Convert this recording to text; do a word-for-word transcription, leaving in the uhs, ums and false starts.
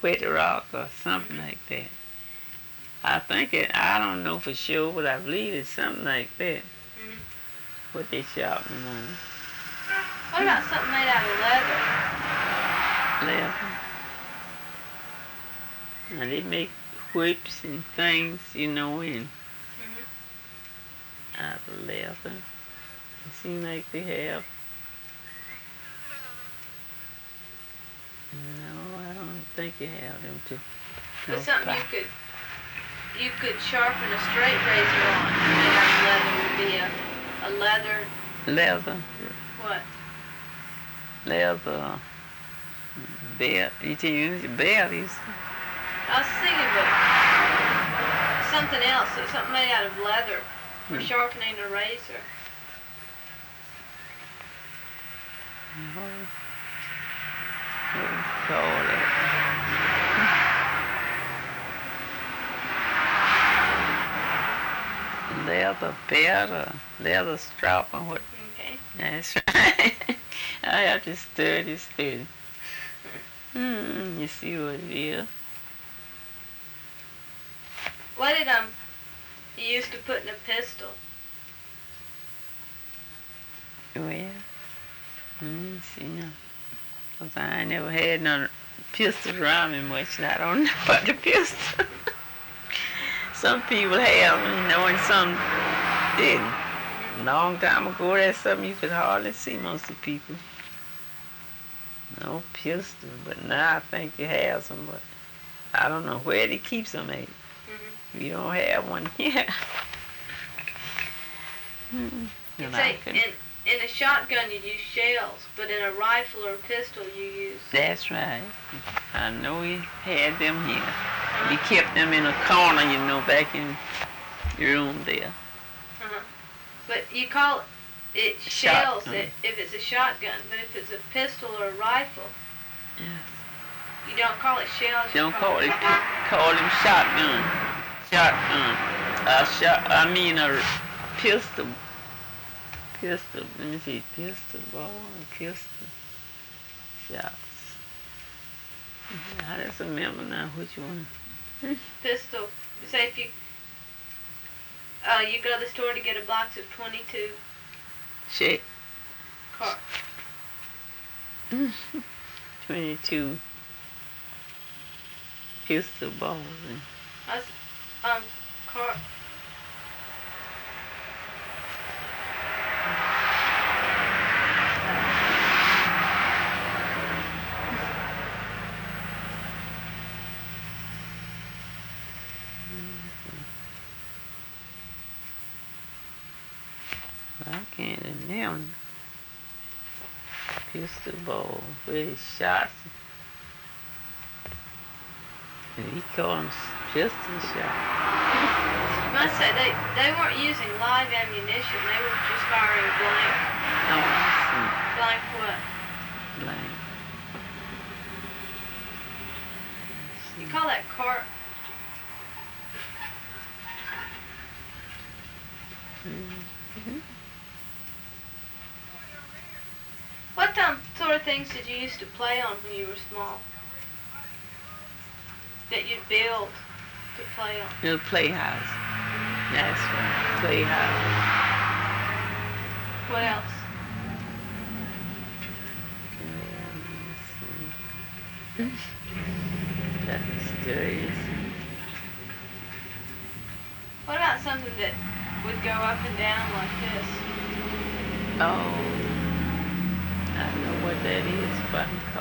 wet rock or something mm-hmm. like that. I think it, I don't know for sure, but I believe it's something like that. Mm-hmm. What they sharpen them on. What about something made out of leather? Leather. Now they make whips and things, you know, in mm-hmm. out of leather. It seems like they have. No, I don't think you have them too. But something you could you could sharpen a straight razor on made out of leather would be a, a leather. Leather. What? Leather. Belt. You can use your bellies. I was thinking of something else, something made out of leather for hmm. sharpening a razor. Mm-hmm. What do you call it? Leather belt or leather strap or what? Okay. That's right. I have to study, study. Hmm, you see what it is. What did um you used to put in a pistol? Well, let me see now. Cause I ain't never had no pistols around me much, and I don't know about the pistol. Some people have, you know, and some didn't. A long time ago, that's something you could hardly see most of the people. No pistol, but now I think you have some, but I don't know where they keep some at. Mm-hmm. You don't have one here. hmm. You say in, in a shotgun you use shells, but in a rifle or a pistol you use... That's right. I know we had them here. Uh-huh. We kept them in a corner, you know, back in your room there. Uh-huh. But you call it shells it, if it's a shotgun, but if it's a pistol or a rifle, yes. You don't call it shells. You don't call, call it, it call them shotgun. Shotgun. A shot. I mean a pistol. Pistol. Let me see. Pistol ball and pistol shots. I just remember now which one. Pistol. Say if you uh, you go to the store to get a box of twenty-two. Shit. Car. twenty-two pistol balls. And That's, um, car. I can't remember. Pistol ball, where he shots. And he called them pistol shots. I must say, they, they weren't using live ammunition. They were just firing blank. Oh, I see. Blank what? Blank. You call that car... Mm-hmm. What um, sort of things did you used to play on when you were small? That you'd build to play on? The playhouse. That's right. Playhouse. What else? Yeah, that's mysterious. What about something that would go up and down like this? Oh. I don't know what that is, but